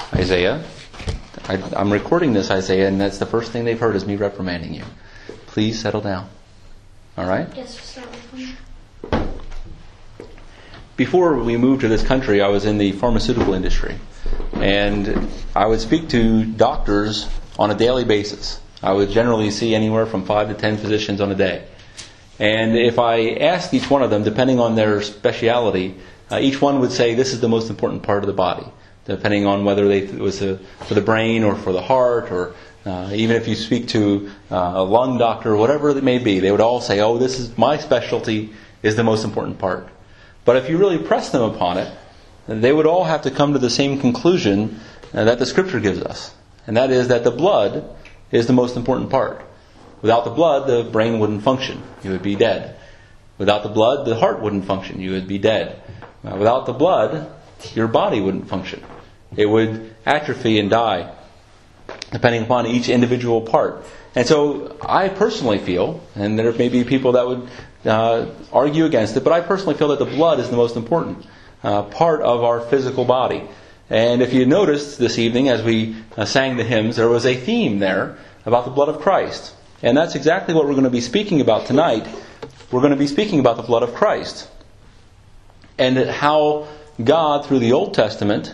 Isaiah, I'm recording this, Isaiah, and that's the first thing they've heard is me reprimanding you. Please settle down. All right? Yes, start with me. Before we moved to this country, I was in the pharmaceutical industry. And I would speak to doctors on a daily basis. I would generally see anywhere from 5 to 10 physicians on a day. And if I asked each one of them, depending on their speciality, each one would say this is the most important part of the body, depending on whether it was for the brain or for the heart, or even if you speak to a lung doctor or whatever it may be, they would all say, oh, this is my specialty is the most important part. But if you really press them upon it, they would all have to come to the same conclusion that the Scripture gives us. And that is that the blood is the most important part. Without the blood, the brain wouldn't function. You would be dead. Without the blood, the heart wouldn't function. You would be dead. Without the blood, your body wouldn't function. It would atrophy and die, depending upon each individual part. And so I personally feel, and there may be people that would argue against it, but I personally feel that the blood is the most important part of our physical body. And if you noticed this evening as we sang the hymns, there was a theme there about the blood of Christ. And that's exactly what we're going to be speaking about tonight. We're going to be speaking about the blood of Christ. And how God, through the Old Testament,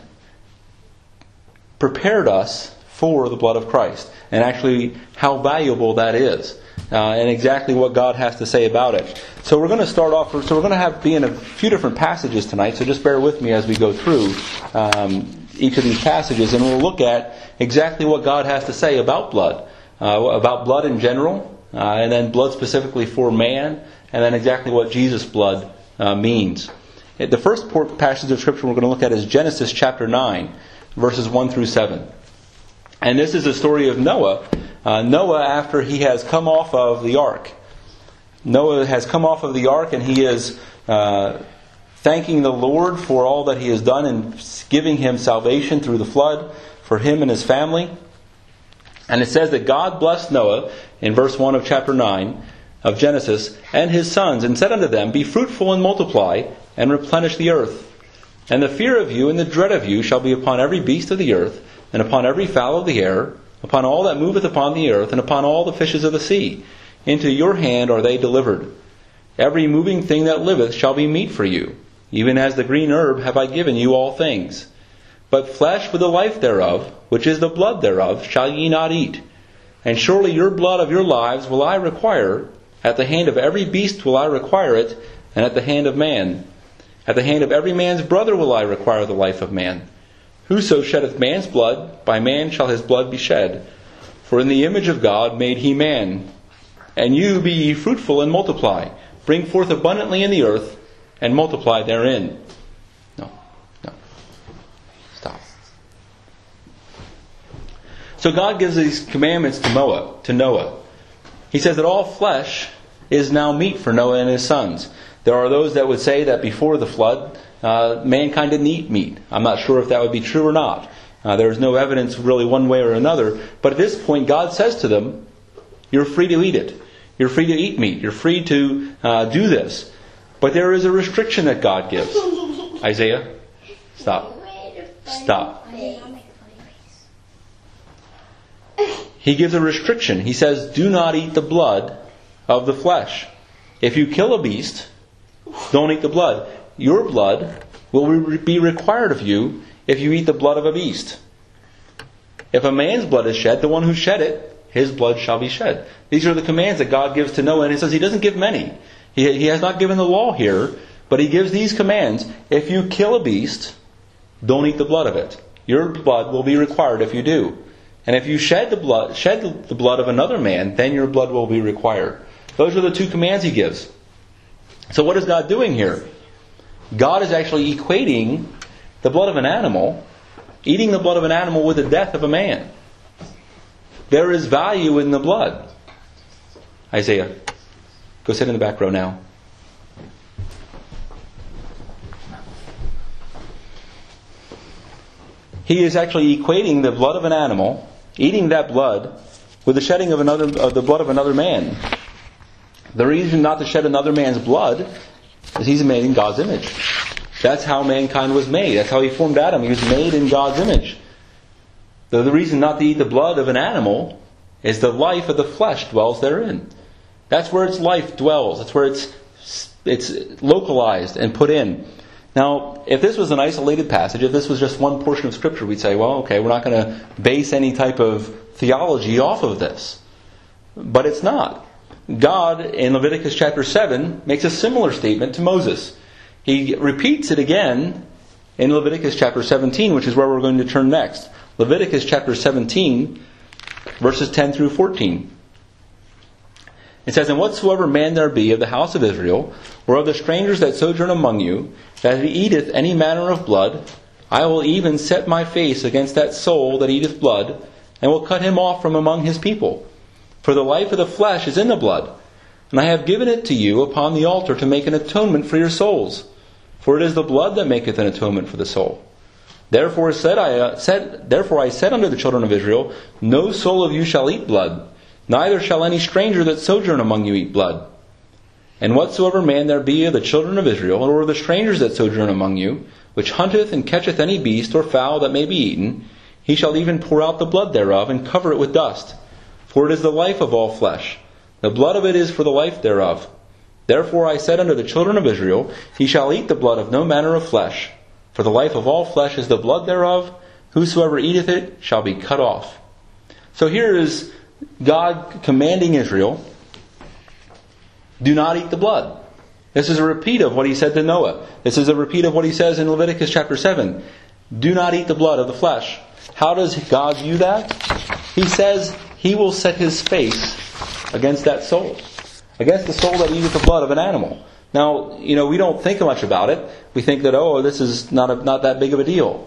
prepared us for the blood of Christ. And actually how valuable that is. And exactly what God has to say about it. So we're going to start off, so we're going to be in a few different passages tonight, so just bear with me as we go through each of these passages, and we'll look at exactly what God has to say about blood in general, and then blood specifically for man, and then exactly what Jesus' blood means. The first passage of Scripture we're going to look at is Genesis chapter 9, verses 1 through 7. And this is the story of Noah. Noah, after he has come off of the ark. Noah has come off of the ark, and he is thanking the Lord for all that he has done and giving him salvation through the flood for him and his family. And it says that God blessed Noah in verse 1 of chapter 9 of Genesis, and his sons, and said unto them, Be fruitful and multiply, and replenish the earth. And the fear of you and the dread of you shall be upon every beast of the earth, and upon every fowl of the air, upon all that moveth upon the earth, and upon all the fishes of the sea. Into your hand are they delivered. Every moving thing that liveth shall be meat for you. Even as the green herb have I given you all things. But flesh with the life thereof, which is the blood thereof, shall ye not eat. And surely your blood of your lives will I require. At the hand of every beast will I require it, and at the hand of man. At the hand of every man's brother will I require the life of man. Whoso sheddeth man's blood, by man shall his blood be shed. For in the image of God made he man. And you be ye fruitful and multiply. Bring forth abundantly in the earth, and multiply therein. No. Stop. So God gives these commandments to Noah. He says that all flesh is now meat for Noah and his sons. There are those that would say that before the flood, mankind didn't eat meat. I'm not sure if that would be true or not. There's no evidence really one way or another. But at this point, God says to them, you're free to eat it. You're free to eat meat. You're free to do this. But there is a restriction that God gives. Isaiah, stop. Stop. He gives a restriction. He says, do not eat the blood of the flesh. If you kill a beast, don't eat the blood. Your blood will be required of you if you eat the blood of a beast. If a man's blood is shed, the one who shed it, his blood shall be shed. These are the commands that God gives to Noah, and he says he doesn't give many. He has not given the law here, but he gives these commands. If you kill a beast, don't eat the blood of it. Your blood will be required if you do. And if you shed the blood of another man, then your blood will be required. Those are the two commands he gives. So what is God doing here? God is actually equating the blood of an animal, eating the blood of an animal, with the death of a man. There is value in the blood. Isaiah, go sit in the back row now. He is actually equating the blood of an animal, eating that blood, with the shedding of the blood of another man. The reason not to shed another man's blood is he's made in God's image. That's how mankind was made. That's how he formed Adam. He was made in God's image. The reason not to eat the blood of an animal is the life of the flesh dwells therein. That's where its life dwells. That's where it's localized and put in. Now, if this was an isolated passage, if this was just one portion of Scripture, we'd say, well, okay, we're not going to base any type of theology off of this. But it's not. God, in Leviticus chapter 7, makes a similar statement to Moses. He repeats it again in Leviticus chapter 17, which is where we're going to turn next. Leviticus chapter 17, verses 10 through 14. It says, "And whatsoever man there be of the house of Israel, or of the strangers that sojourn among you, that he eateth any manner of blood, I will even set my face against that soul that eateth blood, and will cut him off from among his people. For the life of the flesh is in the blood, and I have given it to you upon the altar to make an atonement for your souls. For it is the blood that maketh an atonement for the soul. Therefore I said unto the children of Israel, No soul of you shall eat blood, neither shall any stranger that sojourn among you eat blood. And whatsoever man there be of the children of Israel, or of the strangers that sojourn among you, which hunteth and catcheth any beast or fowl that may be eaten, he shall even pour out the blood thereof, and cover it with dust. For it is the life of all flesh. The blood of it is for the life thereof. Therefore I said unto the children of Israel, He shall eat the blood of no manner of flesh. For the life of all flesh is the blood thereof. Whosoever eateth it shall be cut off." So here is God commanding Israel, do not eat the blood. This is a repeat of what He said to Noah. This is a repeat of what He says in Leviticus chapter 7. Do not eat the blood of the flesh. How does God view that? He says He will set His face against that soul. Against the soul that eateth the blood of an animal. Now, we don't think much about it. We think that, this is not that big of a deal.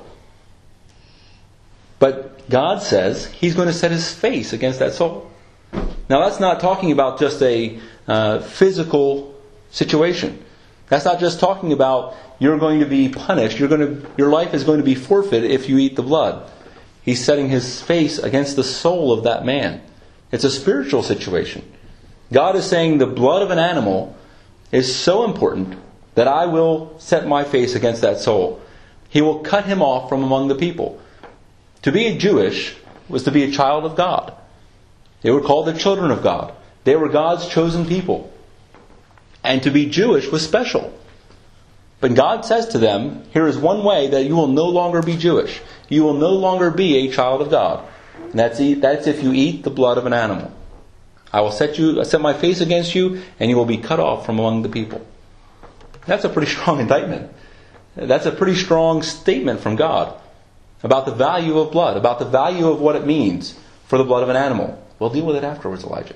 But God says He's going to set His face against that soul. Now, that's not talking about just a physical situation. That's not just talking about you're going to be punished. Your life is going to be forfeited if you eat the blood. He's setting His face against the soul of that man. It's a spiritual situation. God is saying the blood of an animal is so important that I will set my face against that soul. He will cut him off from among the people. To be Jewish was to be a child of God. They were called the children of God. They were God's chosen people. And to be Jewish was special. But God says to them, here is one way that you will no longer be Jewish. You will no longer be a child of God. And that's if you eat the blood of an animal. I will set my face against you, and you will be cut off from among the people. That's a pretty strong indictment. That's a pretty strong statement from God about the value of blood, about the value of what it means for the blood of an animal. We'll deal with it afterwards, Elijah.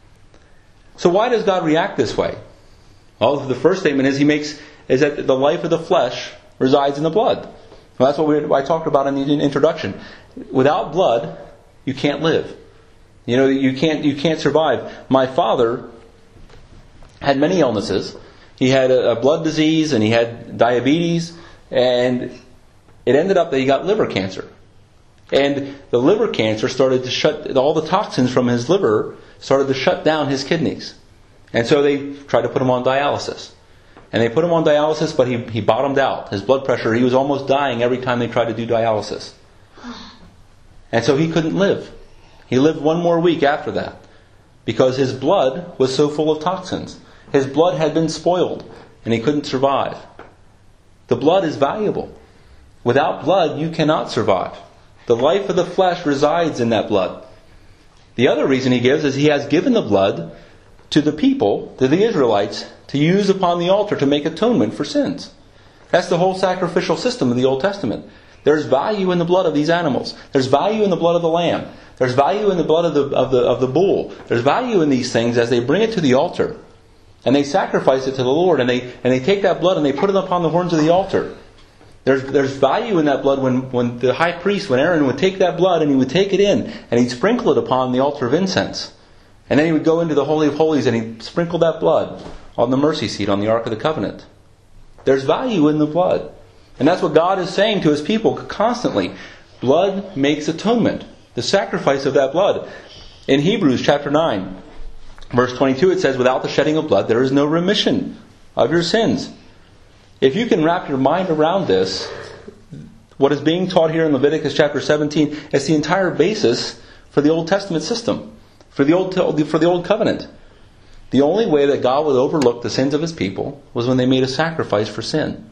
So why does God react this way? Well, the first statement is that the life of the flesh resides in the blood. Well, that's what I talked about in the introduction. Without blood, you can't live. You can't survive. My father had many illnesses. He had a blood disease and he had diabetes, and it ended up that he got liver cancer. And the liver cancer started to shut, all the toxins from his liver started to shut down his kidneys. And so they tried to put him on dialysis. And they put him on dialysis, but he bottomed out. His blood pressure, he was almost dying every time they tried to do dialysis. And so he couldn't live. He lived one more week after that because his blood was so full of toxins. His blood had been spoiled and he couldn't survive. The blood is valuable. Without blood, you cannot survive. The life of the flesh resides in that blood. The other reason he gives is he has given the blood to the people, to the Israelites, to use upon the altar to make atonement for sins. That's the whole sacrificial system of the Old Testament. There's value in the blood of these animals. There's value in the blood of the lamb. There's value in the blood of the bull. There's value in these things as they bring it to the altar. And they sacrifice it to the Lord. And they take that blood and they put it upon the horns of the altar. There's value in that blood when the high priest, when Aaron would take that blood and he would take it in and he'd sprinkle it upon the altar of incense. And then he would go into the Holy of Holies and he'd sprinkle that blood on the mercy seat on the Ark of the Covenant. There's value in the blood. And that's what God is saying to His people constantly. Blood makes atonement. The sacrifice of that blood. In Hebrews chapter 9, verse 22, it says, without the shedding of blood, there is no remission of your sins. If you can wrap your mind around this, what is being taught here in Leviticus chapter 17 is the entire basis for the Old Testament system, for the Old Covenant. The only way that God would overlook the sins of His people was when they made a sacrifice for sin.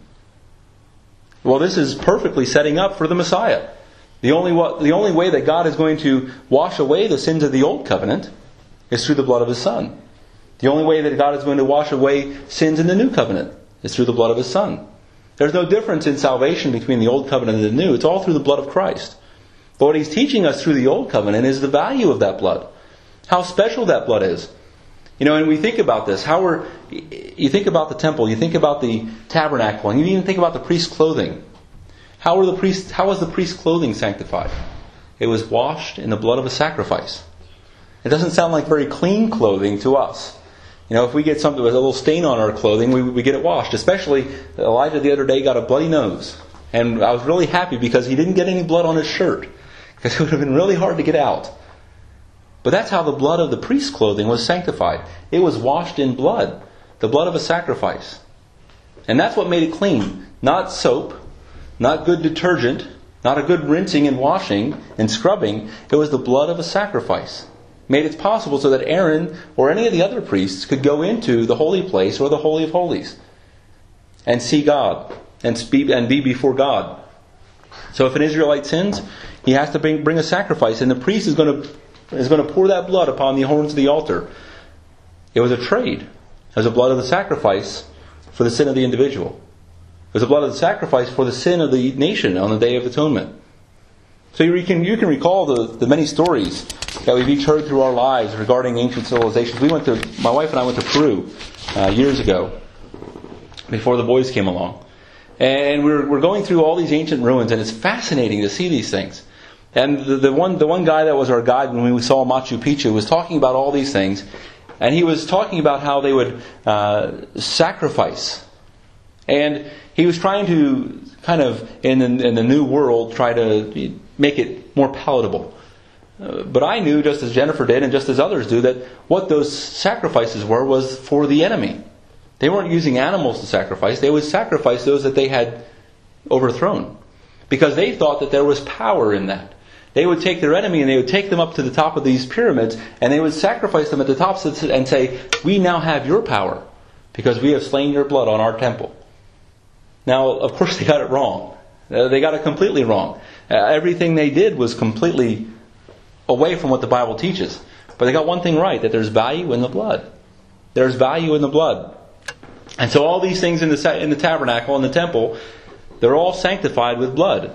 Well, this is perfectly setting up for the Messiah. The only way that God is going to wash away the sins of the Old Covenant is through the blood of His Son. The only way that God is going to wash away sins in the New Covenant is through the blood of His Son. There's no difference in salvation between the Old Covenant and the New. It's all through the blood of Christ. But what He's teaching us through the Old Covenant is the value of that blood. How special that blood is. And we think about this. You think about the temple, you think about the tabernacle, and you even think about the priest's clothing. How was the priest's clothing sanctified? It was washed in the blood of a sacrifice. It doesn't sound like very clean clothing to us. If we get something with a little stain on our clothing, we get it washed. Especially, Elijah the other day got a bloody nose. And I was really happy because he didn't get any blood on his shirt. Because it would have been really hard to get out. But that's how the blood of the priest's clothing was sanctified. It was washed in blood. The blood of a sacrifice. And that's what made it clean. Not soap. Not good detergent. Not a good rinsing and washing and scrubbing. It was the blood of a sacrifice. Made it possible so that Aaron or any of the other priests could go into the holy place or the Holy of Holies and see God and be before God. So if an Israelite sins, he has to bring a sacrifice, and the priest is going to pour that blood upon the horns of the altar. It was a trade as the blood of the sacrifice for the sin of the individual. It was the blood of the sacrifice for the sin of the nation on the Day of Atonement. So you can recall the many stories that we've each heard through our lives regarding ancient civilizations. My wife and I went to Peru years ago, before the boys came along. And we're going through all these ancient ruins, and it's fascinating to see these things. And the one guy that was our guide when we saw Machu Picchu was talking about all these things. And he was talking about how they would sacrifice. And he was trying to kind of, in the new world, try to make it more palatable. But I knew, just as Jennifer did and just as others do, that what those sacrifices was for the enemy. They weren't using animals to sacrifice. They would sacrifice those that they had overthrown. Because they thought that there was power in that. They would take their enemy and they would take them up to the top of these pyramids and they would sacrifice them at the top and say, "We now have your power because we have slain your blood on our temple." Now, of course, they got it wrong. They got it completely wrong. Everything they did was completely away from what the Bible teaches. But they got one thing right, that there's value in the blood. There's value in the blood. And so all these things in the tabernacle and the temple, they're all sanctified with blood.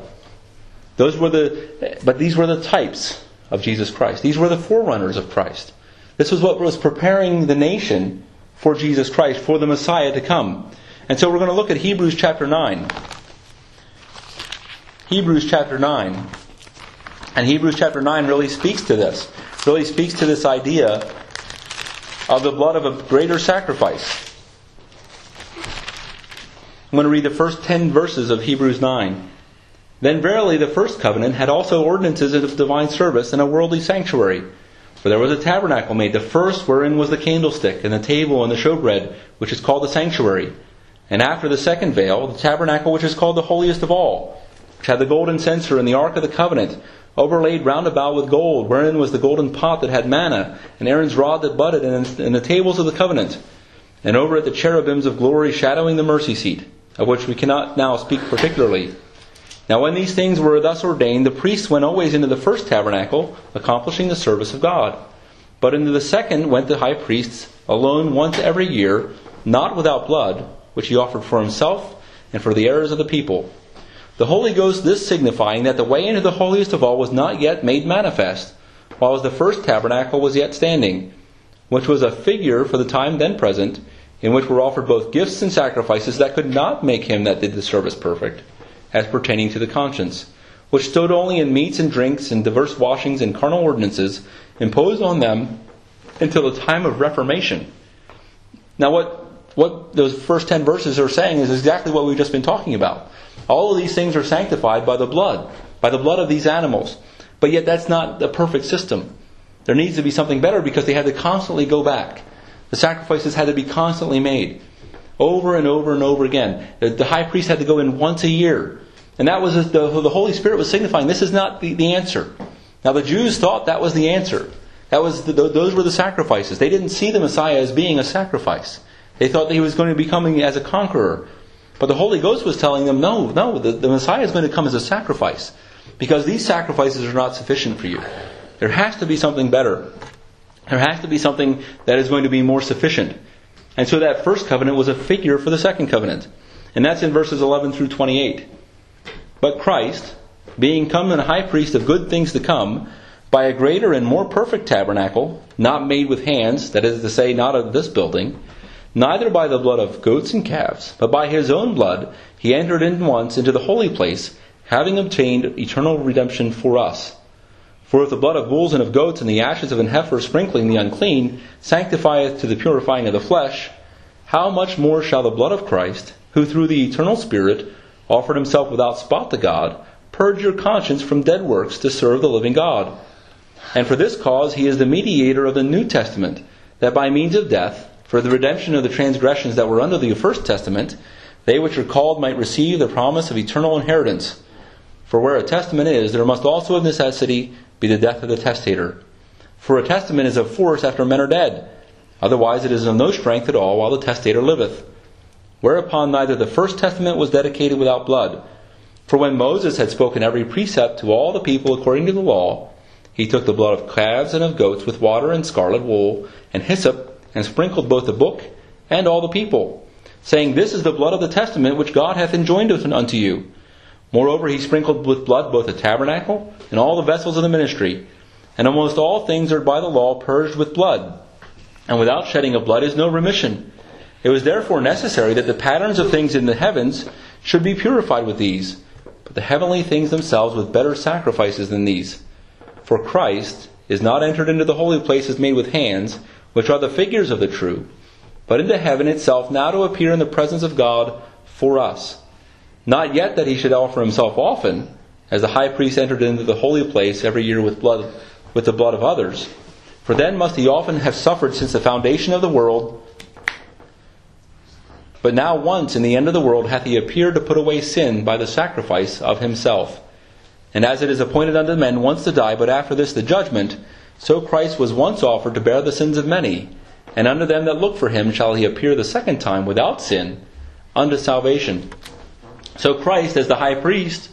But these were the types of Jesus Christ. These were the forerunners of Christ. This was what was preparing the nation for Jesus Christ, for the Messiah to come. And so we're going to look at Hebrews chapter 9. Hebrews chapter 9. And Hebrews chapter 9 really speaks to this. Really speaks to this idea of the blood of a greater sacrifice. I'm going to read the first 10 verses of Hebrews 9. "Then verily the first covenant had also ordinances of divine service and a worldly sanctuary. For there was a tabernacle made, the first wherein was the candlestick, and the table, and the showbread, which is called the sanctuary. And after the second veil, the tabernacle which is called the holiest of all, which had the golden censer and the ark of the covenant, overlaid round about with gold, wherein was the golden pot that had manna, and Aaron's rod that budded, and the tables of the covenant. And over it the cherubims of glory shadowing the mercy seat, of which we cannot now speak particularly. Now when these things were thus ordained, the priests went always into the first tabernacle, accomplishing the service of God. But into the second went the high priest alone once every year, not without blood, which he offered for himself and for the errors of the people. The Holy Ghost this signifying that the way into the holiest of all was not yet made manifest, while the first tabernacle was yet standing, which was a figure for the time then present, in which were offered both gifts and sacrifices that could not make him that did the service perfect, as pertaining to the conscience, which stood only in meats and drinks and diverse washings and carnal ordinances imposed on them until the time of Reformation." Now what those first 10 verses are saying is exactly what we've just been talking about. All of these things are sanctified by the blood of these animals. But yet that's not the perfect system. There needs to be something better because they had to constantly go back. The sacrifices had to be constantly made. Over and over and over again. The high priest had to go in once a year And that was the Holy Spirit was signifying this is not the answer. Now the Jews thought that was the answer. Those were the sacrifices. They didn't see the Messiah as being a sacrifice. They thought that he was going to be coming as a conqueror. But the Holy Ghost was telling them, no, the Messiah is going to come as a sacrifice. Because these sacrifices are not sufficient for you. There has to be something better. There has to be something that is going to be more sufficient. And so that first covenant was a figure for the second covenant. And that's in verses 11 through 28. But Christ, being come a high priest of good things to come, by a greater and more perfect tabernacle, not made with hands, that is to say, not of this building, neither by the blood of goats and calves, but by his own blood, he entered in once into the holy place, having obtained eternal redemption for us. For if the blood of bulls and of goats and the ashes of an heifer sprinkling the unclean sanctifieth to the purifying of the flesh, how much more shall the blood of Christ, who through the eternal Spirit offered himself without spot to God, purge your conscience from dead works to serve the living God? And for this cause he is the mediator of the New Testament, that by means of death, for the redemption of the transgressions that were under the First Testament, they which are called might receive the promise of eternal inheritance. For where a testament is, there must also of necessity be the death of the testator. For a testament is of force after men are dead. Otherwise it is of no strength at all while the testator liveth. Whereupon neither the first testament was dedicated without blood. For when Moses had spoken every precept to all the people according to the law, he took the blood of calves and of goats with water and scarlet wool and hyssop, and sprinkled both the book and all the people, saying, This is the blood of the testament which God hath enjoined unto you. Moreover, he sprinkled with blood both the tabernacle and all the vessels of the ministry. And almost all things are by the law purged with blood. And without shedding of blood is no remission. It was therefore necessary that the patterns of things in the heavens should be purified with these, but the heavenly things themselves with better sacrifices than these. For Christ is not entered into the holy places made with hands, which are the figures of the true, but into heaven itself, now to appear in the presence of God for us. Not yet that he should offer himself often, as the high priest entered into the holy place every year with the blood of others. For then must he often have suffered since the foundation of the world. But now once in the end of the world hath he appeared to put away sin by the sacrifice of himself. And as it is appointed unto men once to die, but after this the judgment, so Christ was once offered to bear the sins of many. And unto them that look for him shall he appear the second time without sin, unto salvation. So Christ, as the high priest,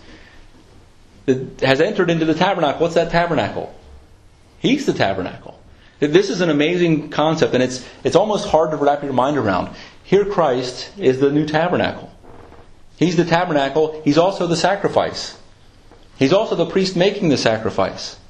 has entered into the tabernacle. What's that tabernacle? He's the tabernacle. This is an amazing concept, and it's almost hard to wrap your mind around. Here Christ is the new tabernacle. He's the tabernacle. He's also the sacrifice. He's also the priest making the sacrifice.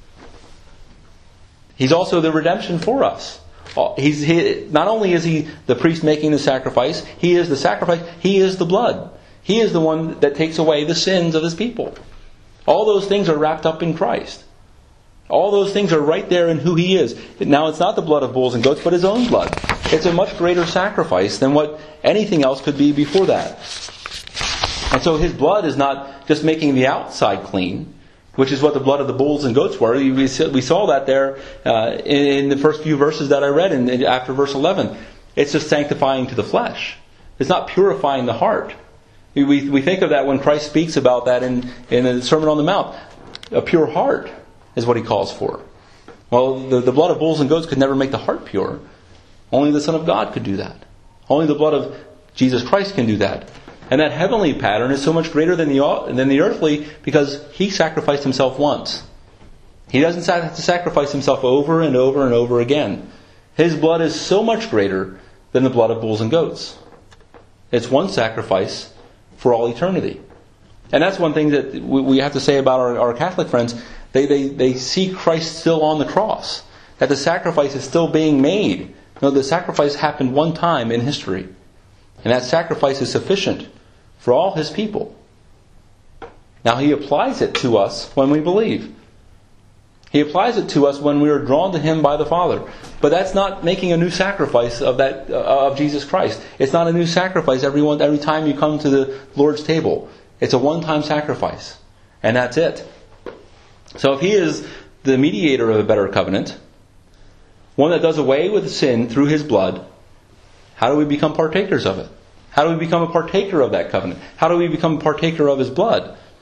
He's also the redemption for us. Not only is he the priest making the sacrifice, he is the sacrifice, he is the blood. He is the one that takes away the sins of his people. All those things are wrapped up in Christ. All those things are right there in who he is. Now it's not the blood of bulls and goats, but his own blood. It's a much greater sacrifice than what anything else could be before that. And so his blood is not just making the outside clean, which is what the blood of the bulls and goats were. We saw that there in the first few verses that I read after verse 11. It's just sanctifying to the flesh. It's not purifying the heart. We think of that when Christ speaks about that in the Sermon on the Mount. A pure heart is what he calls for. Well, the blood of bulls and goats could never make the heart pure. Only the Son of God could do that. Only the blood of Jesus Christ can do that. And that heavenly pattern is so much greater than the earthly because he sacrificed himself once. He doesn't have to sacrifice himself over and over and over again. His blood is so much greater than the blood of bulls and goats. It's one sacrifice for all eternity. And that's one thing that we have to say about our Catholic friends. They see Christ still on the cross. That the sacrifice is still being made. No, the sacrifice happened one time in history. And that sacrifice is sufficient for all his people. Now he applies it to us when we believe. He applies it to us when we are drawn to him by the Father. But that's not making a new sacrifice of Jesus Christ. It's not a new sacrifice every time you come to the Lord's table. It's a one-time sacrifice. And that's it. So if he is the mediator of a better covenant, one that does away with sin through his blood, how do we become partakers of it? How do we become a partaker of that covenant? How do we become a partaker of his blood?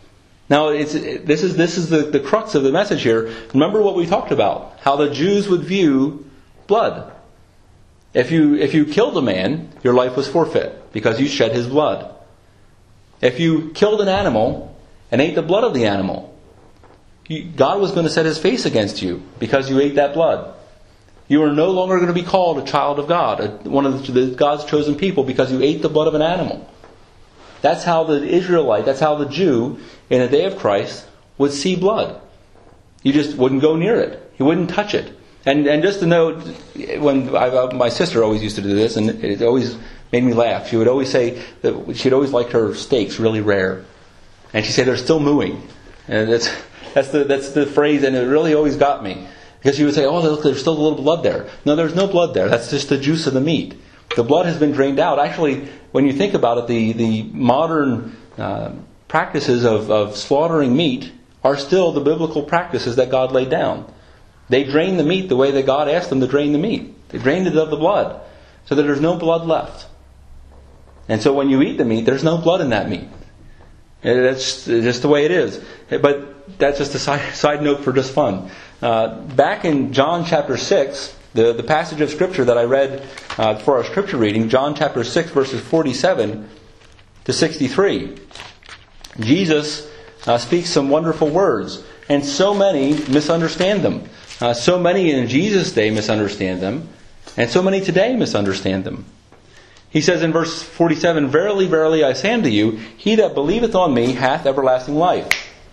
Now, this is the crux of the message here. Remember what we talked about, how the Jews would view blood. If you killed a man, your life was forfeit because you shed his blood. If you killed an animal and ate the blood of the animal, God was going to set his face against you because you ate that blood. You are no longer going to be called a child of God, one of God's chosen people, because you ate the blood of an animal. That's how the Israelite, that's how the Jew in the day of Christ would see blood. You just wouldn't go near it. You wouldn't touch it. And just to note, my sister always used to do this, and it always made me laugh. She would always say that she'd always like her steaks really rare, and she'd say they're still mooing, and that's the phrase, and it really always got me because she would say, "Oh, look, there's still a little blood there." No, there's no blood there. That's just the juice of the meat. The blood has been drained out. Actually, when you think about it, the modern practices of slaughtering meat are still the biblical practices that God laid down. They drain the meat the way that God asked them to drain the meat. They drained it of the blood so that there's no blood left. And so when you eat the meat, there's no blood in that meat. And that's just the way it is. But that's just a side note for just fun. Back in John chapter 6, the passage of Scripture that I read for our Scripture reading, John chapter 6 verses 47 to 63, Jesus speaks some wonderful words. And so many misunderstand them. So many in Jesus' day misunderstand them, and so many today misunderstand them. He says in verse 47, "Verily, verily, I say unto you, he that believeth on me hath everlasting life.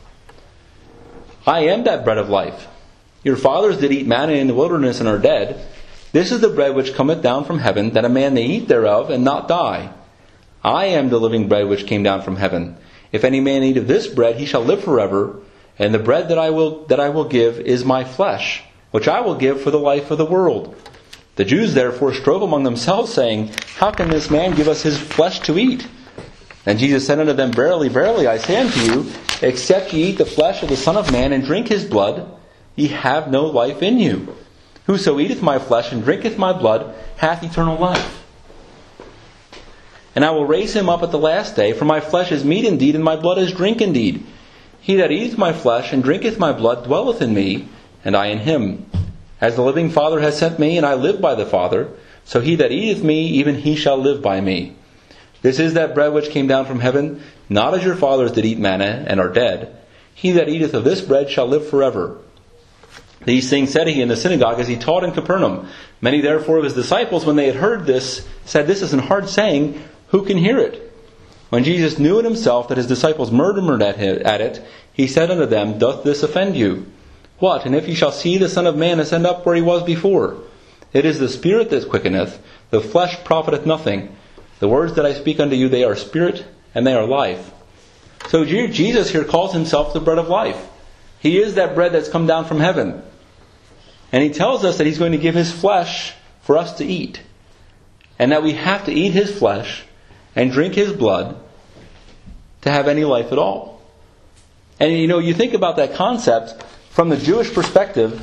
I am that bread of life. Your fathers did eat manna in the wilderness and are dead. This is the bread which cometh down from heaven, that a man may eat thereof and not die. I am the living bread which came down from heaven. If any man eat of this bread, he shall live forever. And the bread that I will give is my flesh, which I will give for the life of the world." The Jews therefore strove among themselves, saying, "How can this man give us his flesh to eat?" And Jesus said unto them, "Verily, verily, I say unto you, except ye eat the flesh of the Son of Man and drink his blood, ye have no life in you. Whoso eateth my flesh and drinketh my blood hath eternal life. And I will raise him up at the last day, for my flesh is meat indeed, and my blood is drink indeed. He that eateth my flesh and drinketh my blood dwelleth in me, and I in him. As the living Father has sent me, and I live by the Father, so he that eateth me, even he shall live by me. This is that bread which came down from heaven, not as your fathers did eat manna, and are dead. He that eateth of this bread shall live forever." These things said he in the synagogue as he taught in Capernaum. Many therefore of his disciples, when they had heard this, said, "This is an hard saying, who can hear it?" When Jesus knew in himself that his disciples murmured at it, he said unto them, "Doth this offend you? What, and if ye shall see the Son of Man ascend up where he was before? It is the Spirit that quickeneth, the flesh profiteth nothing. The words that I speak unto you, they are spirit, and they are life." So Jesus here calls himself the bread of life. He is that bread that's come down from heaven. And he tells us that he's going to give his flesh for us to eat. And that we have to eat his flesh and drink his blood to have any life at all. And you think about that concept from the Jewish perspective,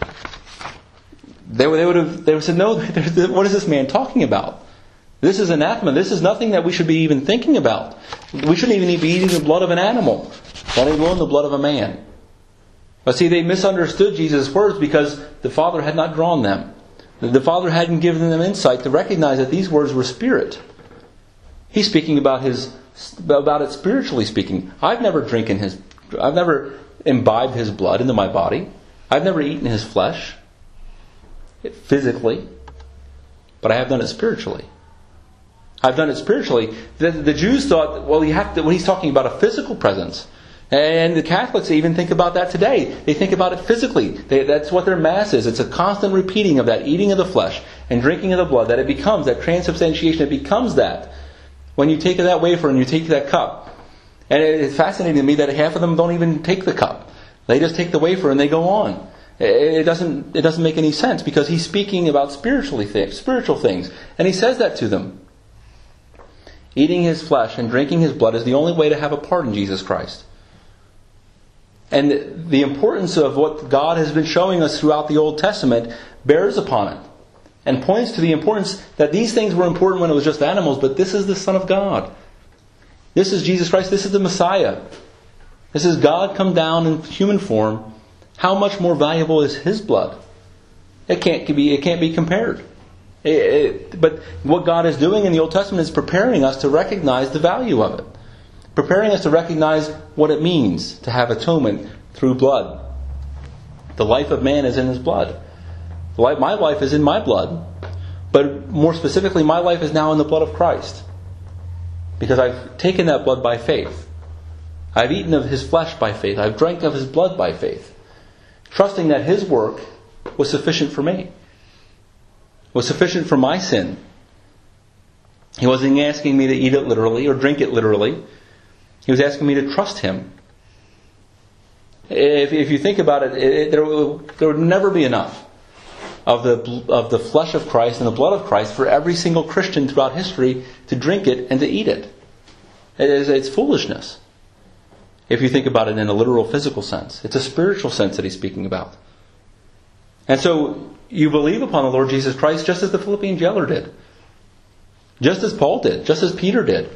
they would have said, "No, what is this man talking about? This is anathema. This is nothing that we should be even thinking about. We shouldn't even be eating the blood of an animal, not even the blood of a man." But see, they misunderstood Jesus' words because the Father had not drawn them. The Father hadn't given them insight to recognize that these words were spirit. He's speaking about it spiritually speaking. I've never imbibed his blood into my body. I've never eaten his flesh physically, but I have done it spiritually. I've done it spiritually. The Jews thought, well, he's talking about a physical presence. And the Catholics even think about that today. They think about it physically. That's what their Mass is. It's a constant repeating of that eating of the flesh and drinking of the blood, that it becomes that transubstantiation. It becomes that. When you take that wafer and you take that cup. And it's fascinating to me that half of them don't even take the cup. They just take the wafer and they go on. It doesn't make any sense because he's speaking about spiritual things. And he says that to them. Eating his flesh and drinking his blood is the only way to have a part in Jesus Christ. And the importance of what God has been showing us throughout the Old Testament bears upon it. And points to the importance that these things were important when it was just animals, but this is the Son of God. This is Jesus Christ. This is the Messiah. This is God come down in human form. How much more valuable is His blood? It can't be compared. But what God is doing in the Old Testament is preparing us to recognize the value of it. Preparing us to recognize what it means to have atonement through blood. The life of man is in his blood. My life is in my blood. But more specifically, my life is now in the blood of Christ. Because I've taken that blood by faith. I've eaten of His flesh by faith. I've drank of His blood by faith. Trusting that His work was sufficient for me. Was sufficient for my sin. He wasn't asking me to eat it literally or drink it literally. He was asking me to trust Him. If you think about it, there would never be enough of the flesh of Christ and the blood of Christ for every single Christian throughout history to drink it and to eat it. It's foolishness. If you think about it in a literal physical sense. It's a spiritual sense that he's speaking about. And so you believe upon the Lord Jesus Christ just as the Philippian jailer did. Just as Paul did. Just as Peter did.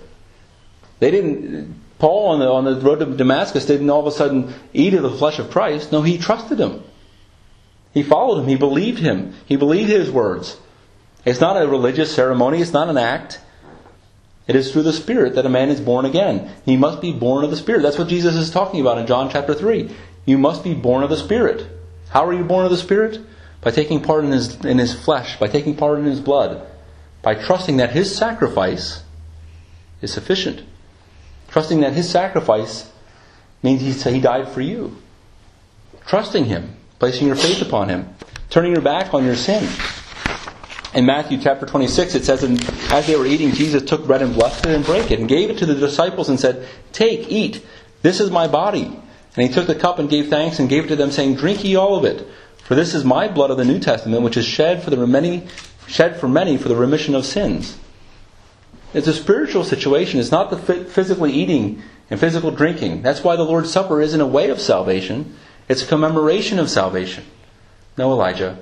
Paul on the road to Damascus didn't all of a sudden eat of the flesh of Christ. No, he trusted Him. He followed Him. He believed Him. He believed His words. It's not a religious ceremony. It's not an act. It is through the Spirit that a man is born again. He must be born of the Spirit. That's what Jesus is talking about in John chapter 3. You must be born of the Spirit. How are you born of the Spirit? By taking part in His flesh. By taking part in His blood. By trusting that His sacrifice is sufficient. Trusting that His sacrifice means He died for you. Trusting Him. Placing your faith upon Him. Turning your back on your sin. In Matthew chapter 26 it says, and as they were eating, Jesus took bread and blessed it and brake it and gave it to the disciples and said, "Take, eat, this is my body." And He took the cup and gave thanks and gave it to them, saying, "Drink ye all of it, for this is my blood of the New Testament, which is shed for many for the remission of sins." It's a spiritual situation. It's not the physically eating and physical drinking. That's why the Lord's Supper isn't a way of salvation. It's a commemoration of salvation. No, Elijah.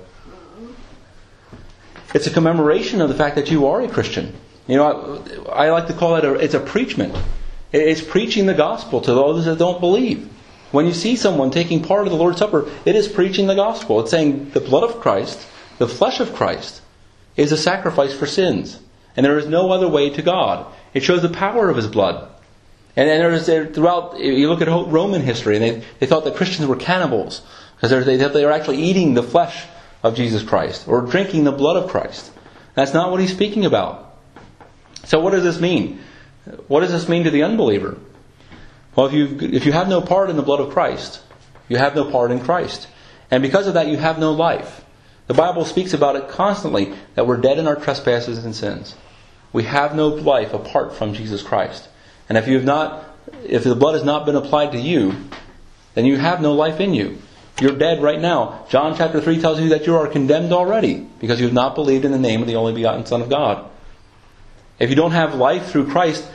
It's a commemoration of the fact that you are a Christian. You know, I like to call it it's a preachment. It's preaching the gospel to those that don't believe. When you see someone taking part of the Lord's Supper, it is preaching the gospel. It's saying the blood of Christ, the flesh of Christ, is a sacrifice for sins. And there is no other way to God. It shows the power of His blood. And then throughout, you look at Roman history, and they thought that Christians were cannibals. Because they were actually eating the flesh of Jesus Christ, or drinking the blood of Christ. That's not what he's speaking about. So what does this mean? What does this mean to the unbeliever? Well, if you have no part in the blood of Christ, you have no part in Christ. And because of that, you have no life. The Bible speaks about it constantly, that we're dead in our trespasses and sins. We have no life apart from Jesus Christ. And if the blood has not been applied to you, then you have no life in you. You're dead right now. John chapter 3 tells you that you are condemned already because you have not believed in the name of the only begotten Son of God. If you don't have life through Christ,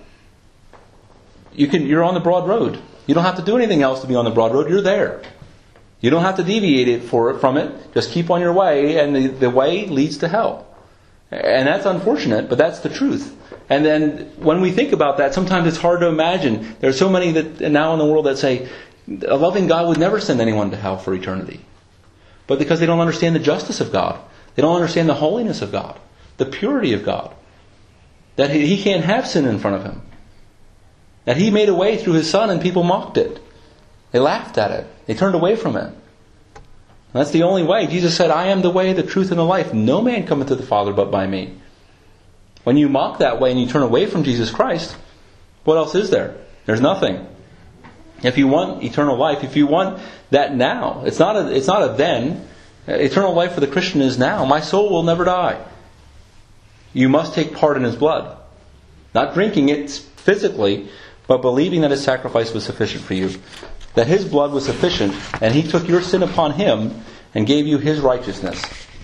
you're on the broad road. You don't have to do anything else to be on the broad road. You're there. You don't have to deviate from it. Just keep on your way, and the way leads to hell. And that's unfortunate, but that's the truth. And then when we think about that, sometimes it's hard to imagine. There are so many that now in the world that say, a loving God would never send anyone to hell for eternity. But because they don't understand the justice of God. They don't understand the holiness of God. The purity of God. That He can't have sin in front of Him. That He made a way through His Son and people mocked it. They laughed at it. They turned away from it. And that's the only way. Jesus said, "I am the way, the truth, and the life. No man cometh to the Father but by me." When you mock that way and you turn away from Jesus Christ, what else is there? There's nothing. If you want eternal life, if you want that now, it's not a then. Eternal life for the Christian is now. My soul will never die. You must take part in His blood. Not drinking it physically, but believing that His sacrifice was sufficient for you. That His blood was sufficient, and He took your sin upon Him and gave you His righteousness.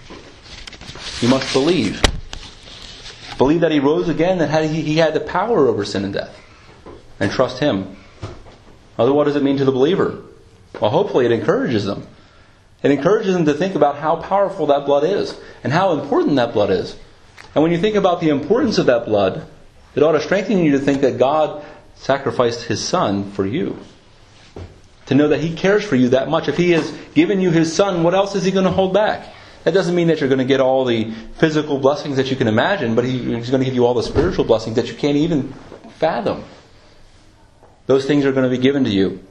You must believe. Believe that He rose again, that He had the power over sin and death. And trust Him. Otherwise, what does it mean to the believer? Well, hopefully it encourages them. It encourages them to think about how powerful that blood is and how important that blood is. And when you think about the importance of that blood, it ought to strengthen you to think that God sacrificed His Son for you. To know that He cares for you that much. If He has given you His Son, what else is He going to hold back? That doesn't mean that you're going to get all the physical blessings that you can imagine, but He's going to give you all the spiritual blessings that you can't even fathom. Those things are going to be given to you.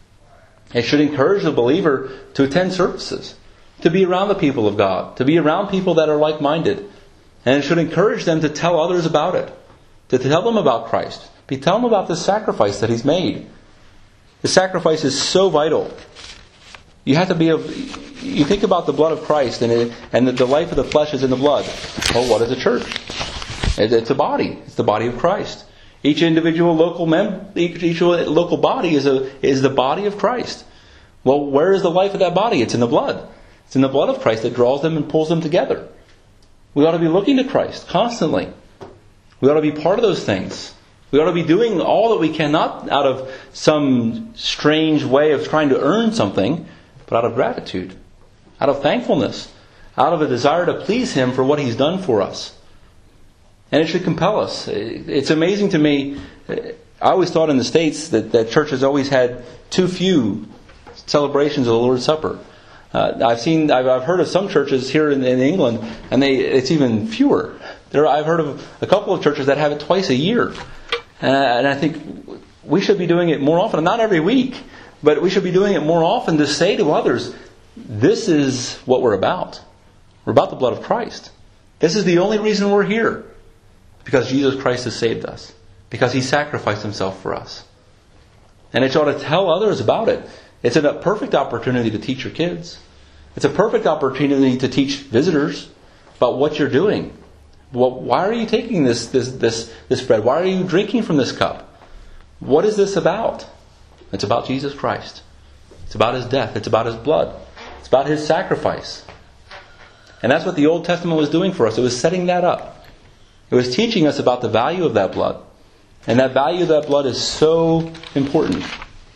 It should encourage the believer to attend services, to be around the people of God, to be around people that are like-minded. And it should encourage them to tell others about it, to tell them about Christ, tell them about the sacrifice that He's made. The sacrifice is so vital. You have to be you think about the blood of Christ, and the life of the flesh is in the blood. Well, what is a church? It's a body. It's the body of Christ. Each individual local each local body is the body of Christ. Well, where is the life of that body? It's in the blood. It's in the blood of Christ that draws them and pulls them together. We ought to be looking to Christ constantly. We ought to be part of those things. We ought to be doing all that we can, not out of some strange way of trying to earn something, but out of gratitude, out of thankfulness, out of a desire to please Him for what He's done for us. And it should compel us. It's amazing to me. I always thought in the States that churches always had too few celebrations of the Lord's Supper. I've heard of some churches here in England, and it's even fewer. I've heard of a couple of churches that have it twice a year. And I think we should be doing it more often, not every week, but we should be doing it more often to say to others, this is what we're about. We're about the blood of Christ. This is the only reason we're here. Because Jesus Christ has saved us. Because He sacrificed Himself for us. And it ought to tell others about it. It's a perfect opportunity to teach your kids. It's a perfect opportunity to teach visitors about what you're doing. Why are you taking this bread? Why are you drinking from this cup? What is this about? It's about Jesus Christ. It's about His death. It's about His blood. It's about His sacrifice. And that's what the Old Testament was doing for us. It was setting that up. It was teaching us about the value of that blood. And that value of that blood is so important.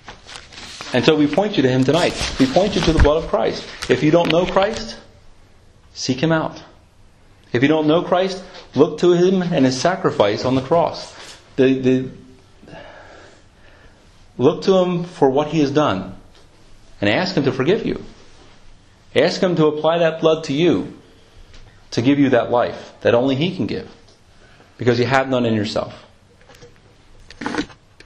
And so we point you to Him tonight. We point you to the blood of Christ. If you don't know Christ, seek Him out. If you don't know Christ, look to Him and His sacrifice on the cross. Look to Him for what He has done. And ask Him to forgive you. Ask Him to apply that blood to you, to give you that life that only He can give. Because you have none in yourself.